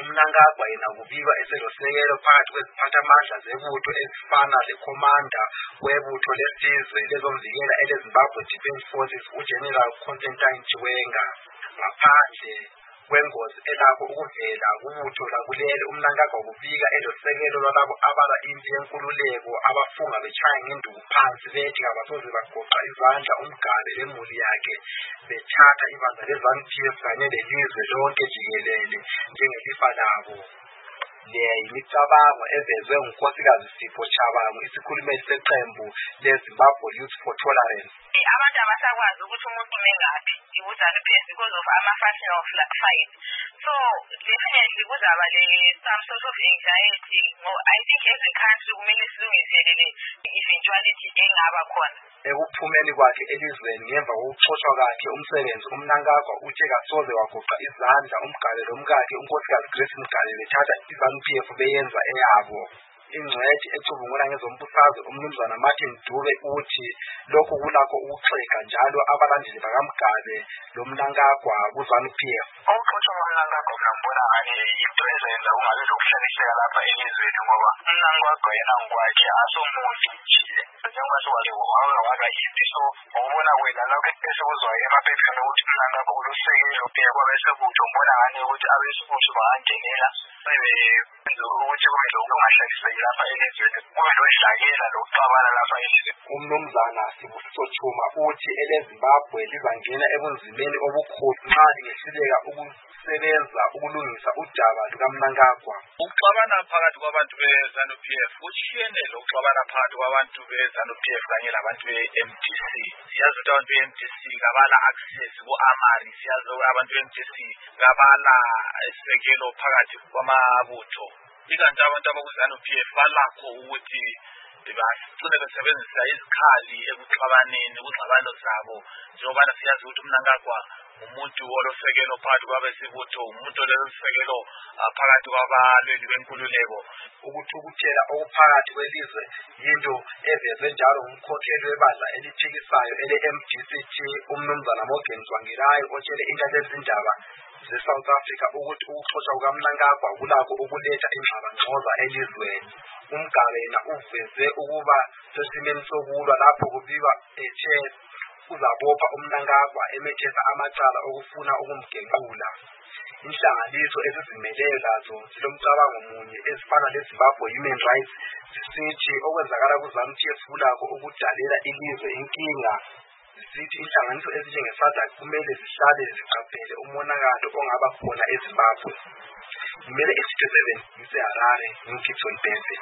uMnangagwa yena kubikwa eselosekelo phakathi kweziphathamandla zebutho ezifana lekhomanda webutho lesizwe lezomvikela eleZimbabwe Defence Forces uGeneral Constantine Chiwenga. Ngaphandle kwengozi elapho ukuvela kubutho lakuleli uMnangagwa kubika elosekelo lwalabo abala impi yenkululeko abafunga bechaya ngenduku phansi bethi abasoze bagoqa izandla uMgabe lemuli yakhe bethatha ibandla leZANU-PF kanye lelizwe lonke jikelele njengelifa labo. Le yimicabango evezwe nguNkosikazi Sipho Tshabangu isikhulumeli seqembu leZimbabwe Youth for Tolerance. Abantu abasakwazi ukuthi umuntu mengaphi uZANU-PF because of ama-faction of fight. So definitely kuzaba some sort of anxiety. I think every country kumele silungiselele eventuality engaba khona. Ekuphumeni kwakhe elizweni ngemva kokuxoshwa kwakhe umsebenzi uMnangagwa uthe kasoze wagoqa izandla uMgabe lomkakhe uNkosikazi Grace Mugabe bethatha iZANU-PF beyenza eyabo. Ingcwethi ecubungula ngezombusazwe uMnumzana Martin Dube uthi lokho kulakho ukuxeka njalo abalandeli bakaMgabe loMnangagwa kuZANU-PF. Ukuxoshwa kwaMnangagwa ngibona ngani into ezenza ungabe lokuhlaliseka lapha elizweni ngoba uMnangagwa yena ngokwakhe asomuntu nje njengoba siwale waba yimpi so ngokubona kwena lokho esekuzwayo emaphepheni ukuthi uMnangagwa ulusekelo kwabe sekutho ngibona ngani ukuthi abesibutho bangangenela ukuthi kube lokungahlaliseki lapha elizweni kube lodlakela lokuxabana lapha elizweni. uMnumzana Sibusiso Chuma uthi eleZimbabwe lizangena ebunzimeni obukhulu nxa lingehluleka ukusebenza ukulungisa udaba lukaMnangagwa. Ukuxabana phakathi kwabantu beZANU-PF kushiyene lokuxabana phakathi kwabantu beZANU-PF kanye labantu be-MDC. Siyazi ukuthi abantu be-MDC kabala access ku-amari, siyazi abantu be-MDC kabala isekelo phakathi kwamabutho. Ikanti abantu abakuZANU-PF balakho ukuthi bagcine besebenzisa izikhali ekuxabaneni kungxabano zabo njengoba siyazi ukuthi uMnangagwa umuntu olosekelo phakathi kwabesibutho umuntu olosekelo phakathi kwabalweli benkululeko. Ukuthukuthela okuphakathi kwelizwe yinto evezwe njalo ngumkhokheli webandla elithikisayo ele-MDC uMnumzana Morgan Tsvangirai otshele intathelezindaba ze-South Africa ukuthi ukuxoshwa kukaMnangagwa kulakho ukuletha ingxabangxoza elizweni. uMgabe yena uveze ukuba sesimeni sokulwa lapho kubikwa ethe uzabopha uMnangagwa emethesa amacala okufuna ukumgenqula. Inhlanganiso ezizimeleyo lazo zilomcabango munye ezifana leZimbabwe Human Rights zisithi okwenzakala kuZANU-PF kulakho ukudalela ilizwe inkinga. Zisithi inhlanganiso ezinjengeSADC kumele zihlale ziqaphele umonakalo ongaba khona eZimbabwe. Kumele iStudio 7 iseHarare, Mkhithi Bhezi.